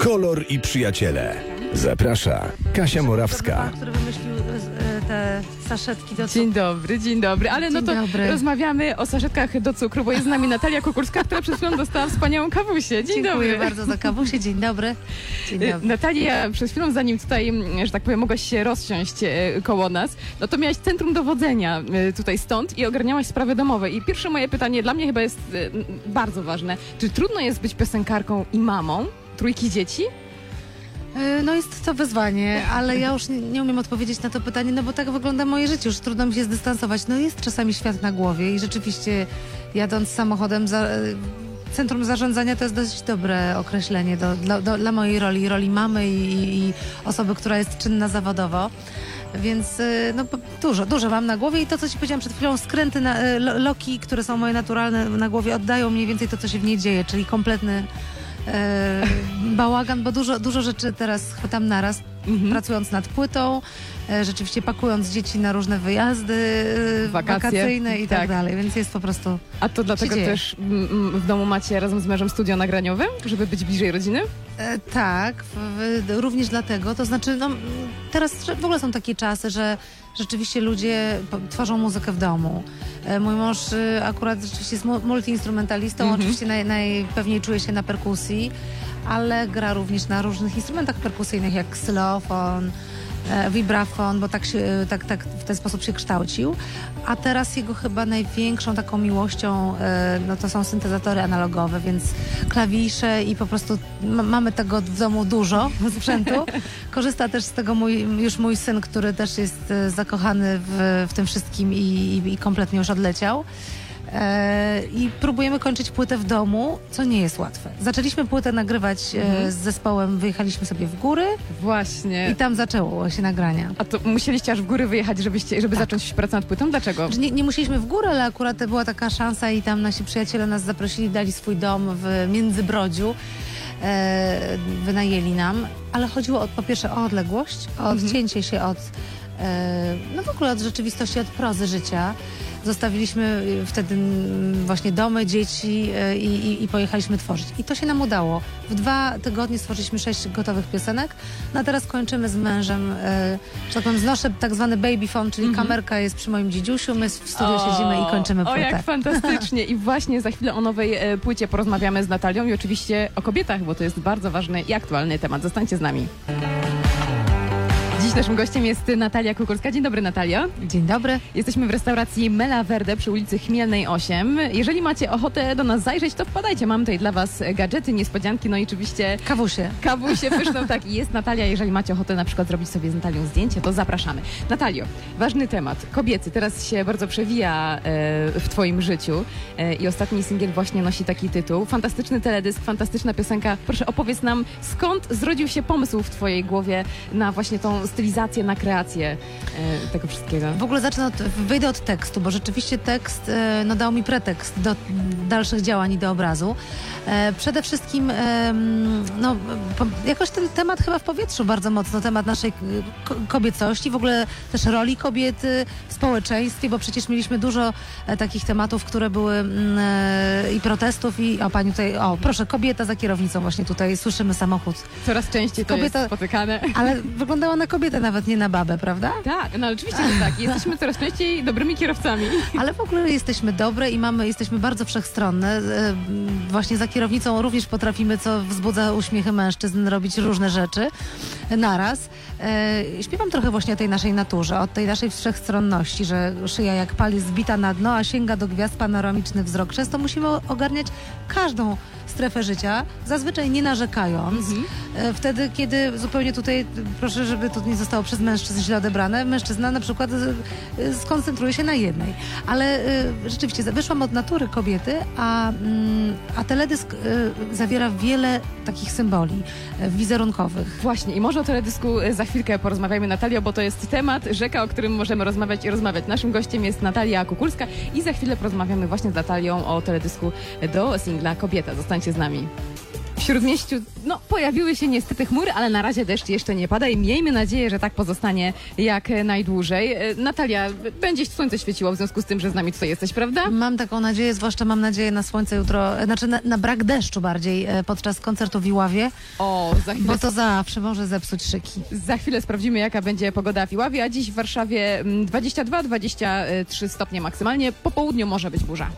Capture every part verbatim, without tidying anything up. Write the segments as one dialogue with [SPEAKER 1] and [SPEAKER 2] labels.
[SPEAKER 1] Kolor i przyjaciele. Zaprasza Kasia Morawska.
[SPEAKER 2] Pan, który wymyślił e, te saszetki do cukru.
[SPEAKER 3] Dzień dobry, dzień dobry. Ale no
[SPEAKER 2] Dzień
[SPEAKER 3] to
[SPEAKER 2] dobry.
[SPEAKER 3] rozmawiamy o saszetkach do cukru, bo jest z nami Natalia Kukulska, która przed chwilą dostała wspaniałą kawusię. Dzień
[SPEAKER 2] Dziękuję
[SPEAKER 3] dobry.
[SPEAKER 2] bardzo za kawusię. Dzień dobry. Dzień
[SPEAKER 3] Y,
[SPEAKER 2] dobry.
[SPEAKER 3] Natalia, przed chwilą, zanim tutaj, mm, że tak powiem, mogłaś się rozsiąść e, koło nas, no to miałaś centrum dowodzenia e, tutaj stąd i ogarniałaś sprawy domowe. I pierwsze moje pytanie dla mnie chyba jest e, m, bardzo ważne. Czy trudno jest być piosenkarką i mamą trójki dzieci?
[SPEAKER 2] E, No jest to wyzwanie, ale ja już nie, nie umiem odpowiedzieć na to pytanie, no bo tak wygląda moje życie. Już trudno mi się zdystansować. No jest czasami świat na głowie i rzeczywiście jadąc samochodem za, e, centrum zarządzania to jest dość dobre określenie do, dla, do, dla mojej roli, roli mamy i, i osoby, która jest czynna zawodowo. Więc e, no, dużo, dużo mam na głowie i to, co ci powiedziałam przed chwilą, skręty, na, e, lo- loki, które są moje naturalne na głowie, oddają mniej więcej to, co się w niej dzieje, czyli kompletny e, bałagan, bo dużo, dużo rzeczy teraz chwytam naraz,
[SPEAKER 3] Mhm.
[SPEAKER 2] pracując nad płytą, e, rzeczywiście pakując dzieci na różne wyjazdy e,
[SPEAKER 3] Wakacje.
[SPEAKER 2] wakacyjne i tak.
[SPEAKER 3] Tak.
[SPEAKER 2] dalej, więc jest po prostu...
[SPEAKER 3] A to dlatego
[SPEAKER 2] dzieje.
[SPEAKER 3] też mm, mm, w domu macie razem z mężem studio nagraniowe, żeby być bliżej rodziny?
[SPEAKER 2] E, tak, w, w, również dlatego, to znaczy no, m, teraz w ogóle są takie czasy, że rzeczywiście ludzie po, tworzą muzykę w domu. E, mój mąż e, akurat rzeczywiście jest mu- multiinstrumentalistą,
[SPEAKER 3] Mhm.
[SPEAKER 2] oczywiście naj, najpewniej czuje się na perkusji, ale gra również na różnych instrumentach perkusyjnych jak ksylofon, e, vibrafon, bo tak, się, tak, tak w ten sposób się kształcił. A teraz jego chyba największą taką miłością e, no to są syntezatory analogowe, więc klawisze i po prostu m- mamy tego w domu dużo sprzętu. Korzysta też z tego mój, już mój syn, który też jest e, zakochany w, w tym wszystkim i, i, i kompletnie już odleciał. E, I próbujemy kończyć płytę w domu, co nie jest łatwe. Zaczęliśmy płytę nagrywać e,
[SPEAKER 3] Mhm.
[SPEAKER 2] z zespołem, wyjechaliśmy sobie w góry
[SPEAKER 3] Właśnie.
[SPEAKER 2] i tam zaczęło się nagrania.
[SPEAKER 3] A to musieliście aż w góry wyjechać, żebyście, żeby zacząć pracę nad płytą? Dlaczego?
[SPEAKER 2] Że Nie, nie musieliśmy w górę, ale akurat była taka szansa i tam nasi przyjaciele nas zaprosili, dali swój dom w Międzybrodziu, e, wynajęli nam, ale chodziło o, po pierwsze o odległość, o odcięcie się od, e, no w ogóle od rzeczywistości, od prozy życia. Zostawiliśmy y, wtedy mm, właśnie domy, dzieci y, i, i pojechaliśmy tworzyć. I to się nam udało. W dwa tygodnie stworzyliśmy sześć gotowych piosenek. No a teraz kończymy z mężem, y, że tak powiem, znoszę tak zwany baby phone, czyli kamerka jest przy moim dziedziusiu, my w studiu siedzimy i kończymy
[SPEAKER 3] O,
[SPEAKER 2] płytę.
[SPEAKER 3] jak fantastycznie. I właśnie za chwilę o nowej e, płycie porozmawiamy z Natalią i oczywiście o kobietach, bo to jest bardzo ważny i aktualny temat. Zostańcie z nami. Dziś naszym gościem jest Natalia Kukulska. Dzień dobry, Natalia.
[SPEAKER 2] Dzień dobry.
[SPEAKER 3] Jesteśmy w restauracji Mela Verde przy ulicy Chmielnej osiem. Jeżeli macie ochotę do nas zajrzeć, to wpadajcie. Mam tutaj dla was gadżety, niespodzianki, no i oczywiście
[SPEAKER 2] Kawusie.
[SPEAKER 3] kawusie pyszną. Tak, i jest Natalia. Jeżeli macie ochotę na przykład zrobić sobie z Natalią zdjęcie, to zapraszamy. Natalio, ważny temat. Kobiety teraz się bardzo przewija e, w twoim życiu e, i ostatni singiel właśnie nosi taki tytuł. Fantastyczny teledysk, fantastyczna piosenka. Proszę, opowiedz nam, skąd zrodził się pomysł w twojej głowie na właśnie tą stylizację, na kreację e, tego wszystkiego?
[SPEAKER 2] W ogóle zacznę od, wyjdę od tekstu, bo rzeczywiście tekst e, no, dał mi pretekst do dalszych działań i do obrazu. E, przede wszystkim e, no, po, jakoś ten temat chyba w powietrzu bardzo mocno, temat naszej ko- kobiecości, w ogóle też roli kobiety w społeczeństwie, bo przecież mieliśmy dużo e, takich tematów, które były mm, e, i protestów i o pani tutaj, o proszę, kobieta za kierownicą właśnie tutaj, słyszymy samochód.
[SPEAKER 3] Coraz częściej to
[SPEAKER 2] Kobieta-
[SPEAKER 3] jest spotykane.
[SPEAKER 2] Ale wyglądała na kobietę, nawet nie na babę, prawda?
[SPEAKER 3] Tak, no ale oczywiście, że tak. Jesteśmy coraz częściej dobrymi kierowcami.
[SPEAKER 2] Ale w ogóle jesteśmy dobre i mamy, jesteśmy bardzo wszechstronne. E, Właśnie za kierownicą również potrafimy, co wzbudza uśmiechy mężczyzn, robić różne rzeczy naraz. E, Śpiewam trochę właśnie o tej naszej naturze, o tej naszej wszechstronności, że szyja jak pal jest zbita na dno, a sięga do gwiazd panoramiczny wzrok. Często musimy ogarniać każdą strefę życia, zazwyczaj nie narzekając. E, Wtedy, kiedy zupełnie tutaj, proszę, żeby to nie zostało przez mężczyzn źle odebrane, mężczyzna na przykład e, skoncentruje się na jednej. Ale e, rzeczywiście, wyszłam od natury kobiety, a, mm, a teledysk e, zawiera wiele takich symboli e, wizerunkowych.
[SPEAKER 3] Właśnie i może o teledysku za chwilkę porozmawiajmy, Natalio, bo to jest temat, rzeka, o którym możemy rozmawiać i rozmawiać. Naszym gościem jest Natalia Kukulska i za chwilę porozmawiamy właśnie z Natalią o teledysku do singla Kobieta. Zostańcie z nami. W Śródmieściu no, pojawiły się niestety chmury, ale na razie deszcz jeszcze nie pada i miejmy nadzieję, że tak pozostanie jak najdłużej. Natalia, będzie słońce świeciło w związku z tym, że z nami tutaj jesteś, prawda?
[SPEAKER 2] Mam taką nadzieję, zwłaszcza mam nadzieję na słońce jutro, znaczy na, na brak deszczu bardziej e, podczas koncertu w Iławie,
[SPEAKER 3] O, za chwilę,
[SPEAKER 2] bo to zawsze może zepsuć szyki.
[SPEAKER 3] za chwilę sprawdzimy, jaka będzie pogoda w Iławie, a dziś w Warszawie mm, dwadzieścia dwa dwadzieścia trzy stopnie maksymalnie. Po południu może być burza.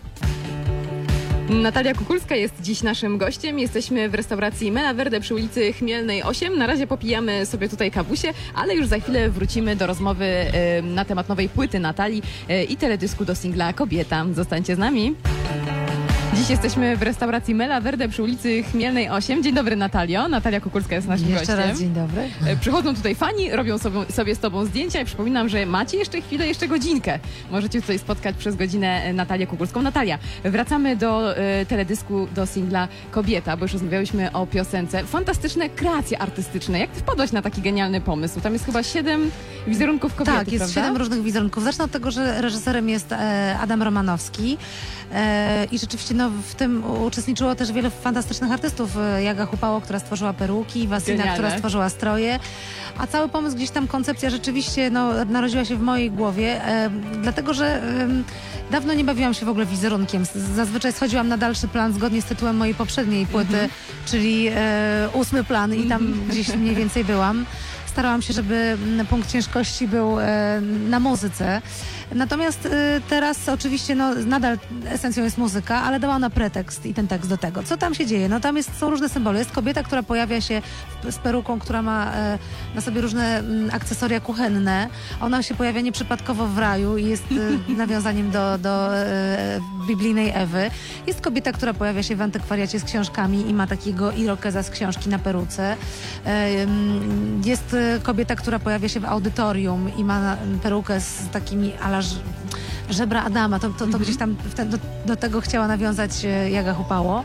[SPEAKER 3] Natalia Kukulska jest dziś naszym gościem. Jesteśmy w restauracji Mela Verde przy ulicy Chmielnej osiem. Na razie popijamy sobie tutaj kawusie, ale już za chwilę wrócimy do rozmowy y, na temat nowej płyty Natalii y, i teledysku do singla Kobieta. Zostańcie z nami. Dziś jesteśmy w restauracji Mela Verde przy ulicy Chmielnej osiem. Dzień dobry, Natalio. Natalia Kukulska jest naszym
[SPEAKER 2] Jeszcze
[SPEAKER 3] gościem.
[SPEAKER 2] raz dzień dobry.
[SPEAKER 3] E, Przychodzą tutaj fani, robią sobie, sobie z tobą zdjęcia i przypominam, że macie jeszcze chwilę, jeszcze godzinkę. Możecie tutaj spotkać przez godzinę e, Natalię Kukulską. Natalia, wracamy do e, teledysku, do singla Kobieta, bo już rozmawiałyśmy o piosence. Fantastyczne kreacje artystyczne. Jak ty wpadłaś na taki genialny pomysł? Tam jest chyba siedem wizerunków kobiety,
[SPEAKER 2] Tak, jest
[SPEAKER 3] prawda?
[SPEAKER 2] siedem różnych wizerunków. Zacznę od tego, że reżyserem jest e, Adam Romanowski e, i rzeczywiście no, w tym uczestniczyło też wiele fantastycznych artystów. Jaga Hupało, która stworzyła peruki, Wasina,
[SPEAKER 3] Genialne.
[SPEAKER 2] która stworzyła stroje, a cały pomysł, gdzieś tam koncepcja rzeczywiście no, narodziła się w mojej głowie, e, dlatego, że e, dawno nie bawiłam się w ogóle wizerunkiem. Zazwyczaj schodziłam na dalszy plan zgodnie z tytułem mojej poprzedniej płyty, mm-hmm. czyli e, ósmy plan i tam mm-hmm. gdzieś mniej więcej byłam. Starałam się, żeby punkt ciężkości był e, na muzyce. Natomiast e, teraz oczywiście no, nadal esencją jest muzyka, ale dała ona pretekst i ten tekst do tego. Co tam się dzieje? No tam jest, są różne symbole. Jest kobieta, która pojawia się w, z peruką, która ma e, na sobie różne m, akcesoria kuchenne. Ona się pojawia nieprzypadkowo w raju i jest e, nawiązaniem do, do e, biblijnej Ewy. Jest kobieta, która pojawia się w antykwariacie z książkami i ma takiego irokeza z książki na peruce. E, jest kobieta, która pojawia się w audytorium i ma perukę z takimi ala żebra Adama. To, to, to mm-hmm. gdzieś tam te, do, do tego chciała nawiązać Jaga Hupało.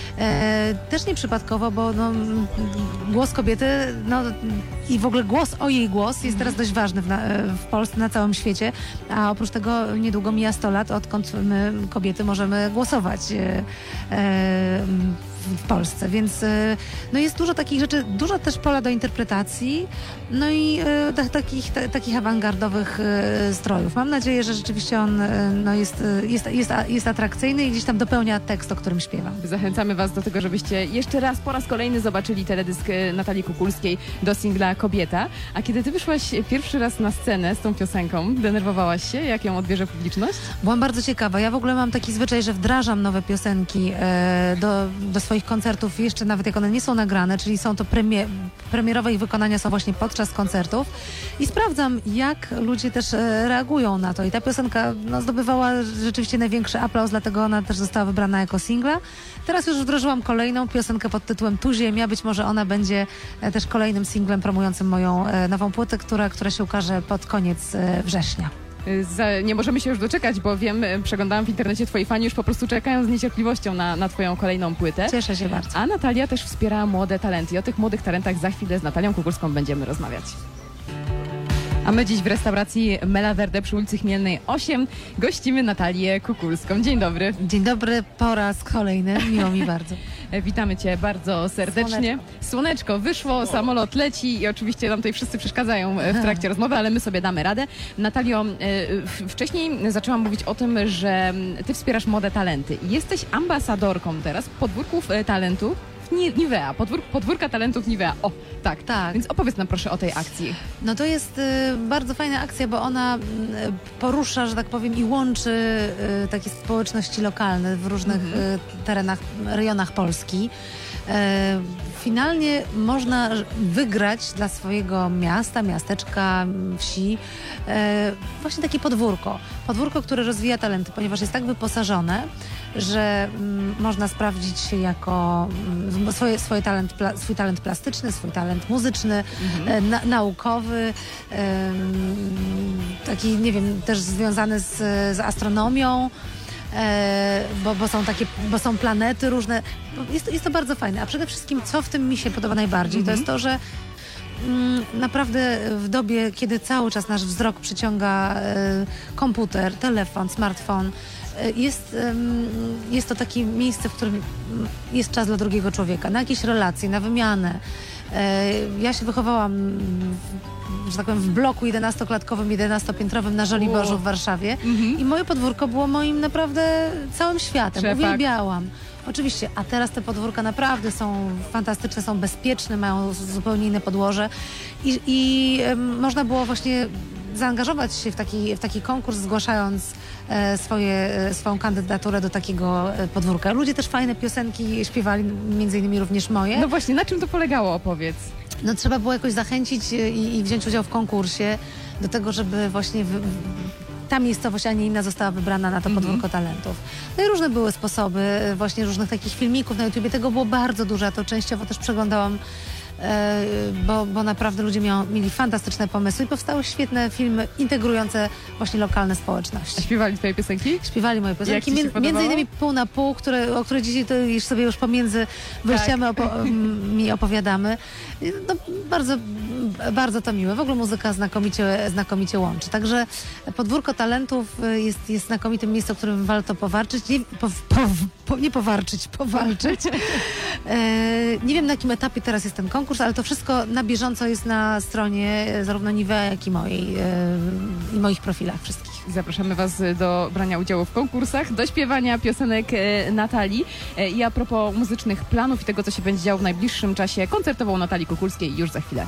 [SPEAKER 2] E, też nieprzypadkowo, bo no, głos kobiety no, i w ogóle głos o jej głos jest teraz dość ważny w, na, w Polsce, na całym świecie, a oprócz tego niedługo mija sto lat, odkąd my, kobiety, możemy głosować e, e, w Polsce, więc no jest dużo takich rzeczy, dużo też pola do interpretacji, no i e, t- takich, t- takich awangardowych e, strojów. Mam nadzieję, że rzeczywiście on e, no jest, jest, jest, jest atrakcyjny i gdzieś tam dopełnia tekst, o którym śpiewam.
[SPEAKER 3] Zachęcamy was do tego, żebyście jeszcze raz, po raz kolejny zobaczyli teledysk Natalii Kukulskiej do singla Kobieta. A kiedy ty wyszłaś pierwszy raz na scenę z tą piosenką, denerwowałaś się? Jak ją odbierze publiczność?
[SPEAKER 2] Byłam bardzo ciekawa. Ja w ogóle mam taki zwyczaj, że wdrażam nowe piosenki e, do, do swoich koncertów, jeszcze nawet jak one nie są nagrane, czyli są to premie, premierowe ich wykonania są właśnie podczas koncertów i sprawdzam, jak ludzie też e, reagują na to. I ta piosenka no, zdobywała rzeczywiście największy aplauz, dlatego ona też została wybrana jako singla. Teraz już wdrożyłam kolejną piosenkę pod tytułem Tu Ziemia. Być może ona będzie e, też kolejnym singlem promującym moją e, nową płytę, która, która się ukaże pod koniec e, września.
[SPEAKER 3] Za, nie możemy się już doczekać, bo wiem, przeglądałam w internecie, twoi fani już po prostu czekają z niecierpliwością na, na twoją kolejną płytę.
[SPEAKER 2] Cieszę się bardzo.
[SPEAKER 3] A Natalia też wspiera młode talenty i o tych młodych talentach za chwilę z Natalią Kukulską będziemy rozmawiać. A my dziś w restauracji Mela Verde przy ulicy Chmielnej osiem gościmy Natalię Kukulską. Dzień dobry.
[SPEAKER 2] Dzień dobry, po raz kolejny. Miło mi bardzo.
[SPEAKER 3] Witamy cię bardzo serdecznie. Słoneczko, Słoneczko wyszło, samolot leci i oczywiście nam tutaj wszyscy przeszkadzają w trakcie rozmowy, ale my sobie damy radę. Natalio, wcześniej zaczęłam mówić o tym, że ty wspierasz młode talenty. Jesteś ambasadorką teraz podwórków talentów Nivea, podwór, podwórka talentów Nivea. O, tak.
[SPEAKER 2] tak.
[SPEAKER 3] Więc opowiedz nam proszę o tej akcji.
[SPEAKER 2] No to jest y, bardzo fajna akcja, bo ona y, porusza, że tak powiem, i łączy y, takie społeczności lokalne w różnych mm-hmm. y, terenach, rejonach Polski. Y, finalnie można wygrać dla swojego miasta, miasteczka, wsi y, właśnie takie podwórko. Podwórko, które rozwija talenty, ponieważ jest tak wyposażone, że mm, można sprawdzić się jako mm, swoje, swoje talent, pla, swój talent plastyczny, swój talent muzyczny, mhm. e, na, naukowy, e, taki, nie wiem, też związany z, z astronomią, e, bo, bo są takie, bo są planety różne. Jest, jest to bardzo fajne. A przede wszystkim, co w tym mi się podoba najbardziej, mhm. to jest to, że mm, naprawdę w dobie, kiedy cały czas nasz wzrok przyciąga e, komputer, telefon, smartfon, jest, jest to takie miejsce, w którym jest czas dla drugiego człowieka, na jakieś relacje, na wymianę. Ja się wychowałam, że tak powiem, w bloku jedenastoklatkowym, jedenastopiętrowym na Żoliborzu w Warszawie mhm. i moje podwórko było moim naprawdę całym światem. Szepak. Uwielbiałam. Oczywiście, a teraz te podwórka naprawdę są fantastyczne, są bezpieczne, mają zupełnie inne podłoże i, i e, można było właśnie zaangażować się w taki, w taki konkurs, zgłaszając e, swoje, e, swoją kandydaturę do takiego e, podwórka. Ludzie też fajne piosenki śpiewali, między innymi również moje.
[SPEAKER 3] No właśnie, na czym to polegało, opowiedz?
[SPEAKER 2] No trzeba było jakoś zachęcić i, i wziąć udział w konkursie do tego, żeby właśnie w, ta miejscowość, a nie inna została wybrana na to podwórko mm-hmm. talentów. No i różne były sposoby, właśnie różnych takich filmików na YouTubie. Tego było bardzo dużo, a to częściowo też przeglądałam, e, bo, bo naprawdę ludzie miał, mieli fantastyczne pomysły i powstały świetne filmy integrujące właśnie lokalne społeczności.
[SPEAKER 3] A śpiewali twoje piosenki?
[SPEAKER 2] Śpiewali moje piosenki, Mie- między innymi Pół na pół, które, o której dzisiaj to już sobie już pomiędzy wejściami tak. opo- mi opowiadamy. No, bardzo, bardzo to miłe. W ogóle muzyka znakomicie, znakomicie łączy. Także Podwórko Talentów jest, jest znakomitym miejscem, w którym warto powarczyć. Nie, po, po, po, nie powarczyć, powalczyć. E, nie wiem, na jakim etapie teraz jest ten konkurs, ale to wszystko na bieżąco jest na stronie zarówno Nivea, jak i mojej e, i moich profilach wszystkich.
[SPEAKER 3] Zapraszamy Was do brania udziału w konkursach, do śpiewania piosenek e, Natalii. E, I a propos muzycznych planów i tego, co się będzie działo w najbliższym czasie, koncertową Natalii Kukulskiej już za chwilę.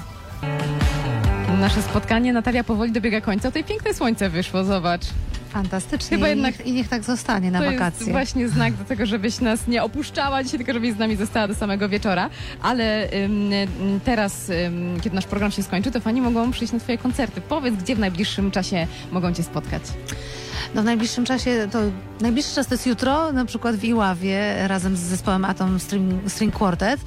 [SPEAKER 3] Nasze spotkanie, Natalia, powoli dobiega końca. Tutaj piękne słońce wyszło, zobacz.
[SPEAKER 2] Fantastycznie. Chyba jednak... I, niech, I niech tak zostanie na
[SPEAKER 3] to
[SPEAKER 2] wakacje. To
[SPEAKER 3] jest właśnie znak do tego, żebyś nas nie opuszczała dzisiaj, tylko żebyś z nami została do samego wieczora. Ale ym, teraz, ym, kiedy nasz program się skończy, to fani mogą przyjść na twoje koncerty. Powiedz, gdzie w najbliższym czasie mogą cię spotkać?
[SPEAKER 2] No w najbliższym czasie, to najbliższy czas to jest jutro, na przykład w Iławie razem z zespołem Atom String, String Quartet.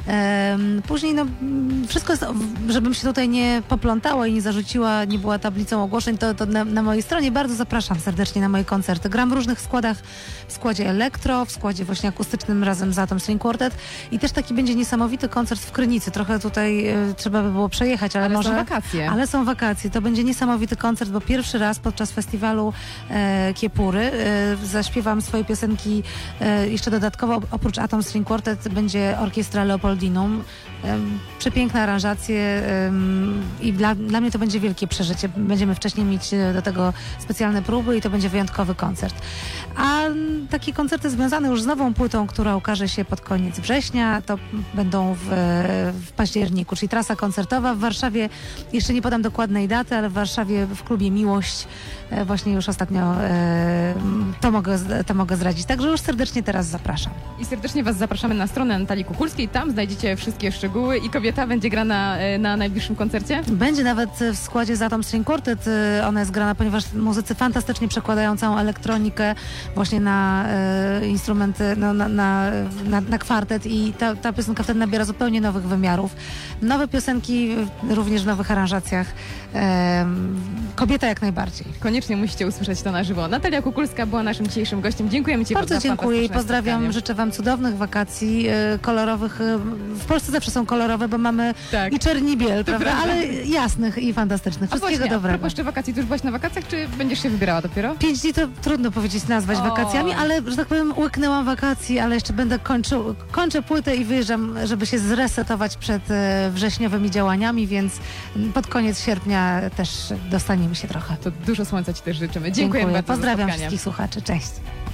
[SPEAKER 2] Ehm, później no wszystko jest, żebym się tutaj nie poplątała i nie zarzuciła, nie była tablicą ogłoszeń, to, to na, na mojej stronie bardzo zapraszam serdecznie na moje koncerty. Gram w różnych składach, w składzie elektro, w składzie właśnie akustycznym razem z Atom String Quartet i też taki będzie niesamowity koncert w Krynicy. Trochę tutaj e, trzeba by było przejechać, ale,
[SPEAKER 3] ale
[SPEAKER 2] może...
[SPEAKER 3] są wakacje.
[SPEAKER 2] Ale są wakacje. To będzie niesamowity koncert, bo pierwszy raz podczas festiwalu e, Kiepury e, zaśpiewam swoje piosenki e, jeszcze dodatkowo, oprócz Atom String Quartet będzie orkiestra Leopoldinum. E, przepiękne aranżacje e, i dla, dla mnie to będzie wielkie przeżycie. Będziemy wcześniej mieć do tego specjalne próby i to będzie wyjątkowy koncert. A takie koncerty związane już z nową płytą, która ukaże się pod koniec września, to będą w, w październiku, czyli trasa koncertowa w Warszawie. Jeszcze nie podam dokładnej daty, ale w Warszawie w klubie Miłość e, właśnie już ostatnio e, to, mogę, to mogę zdradzić. Także już serdecznie teraz zapraszam.
[SPEAKER 3] I serdecznie Was zapraszamy na stronę Natalii Kukulskiej. Tam znajdziecie wszystkie szczegóły i kobieta będzie grana na najbliższym koncercie?
[SPEAKER 2] Będzie nawet w składzie z Atom String Quartet. Ona jest grana, ponieważ muzycy fantastycznie przekładają całą elektronikę właśnie na e, instrumenty, no, na, na, na, na kwartet i ta, ta piosenka wtedy nabiera zupełnie nowych wymiarów. Nowe piosenki, również w nowych aranżacjach. E, kobieta jak najbardziej.
[SPEAKER 3] Koniecznie musicie usłyszeć to na żywo. Natalia Kukulska była naszym dzisiejszym gościem. Dziękujemy Ci
[SPEAKER 2] bardzo. Bardzo dziękuję i pozdrawiam.
[SPEAKER 3] Spotkanie.
[SPEAKER 2] Życzę Wam cudownych wakacji, e, kolorowych. E, w Polsce zawsze są kolorowe, bo mamy tak. i czerni biel, prawda? prawda? Ale jasnych i fantastycznych. Wszystkiego
[SPEAKER 3] właśnie,
[SPEAKER 2] dobrego.
[SPEAKER 3] A propos jeszcze wakacji, ty już byłaś na wakacjach, czy będziesz się wybierała dopiero?
[SPEAKER 2] Pięć dni to trudno powiedzieć, nazwać o. wakacjami, ale, że tak powiem, łyknęłam wakacji, ale jeszcze będę kończył, kończę płytę i wyjeżdżam, żeby się zresetować przed e, wrześniowymi działaniami, więc pod koniec sierpnia też dostaniemy się trochę.
[SPEAKER 3] To dużo słońca Ci też życzymy. Dziękuję
[SPEAKER 2] Dziękuję.
[SPEAKER 3] bardzo.
[SPEAKER 2] Pozdrawiam wszystkich słuchaczy. Cześć.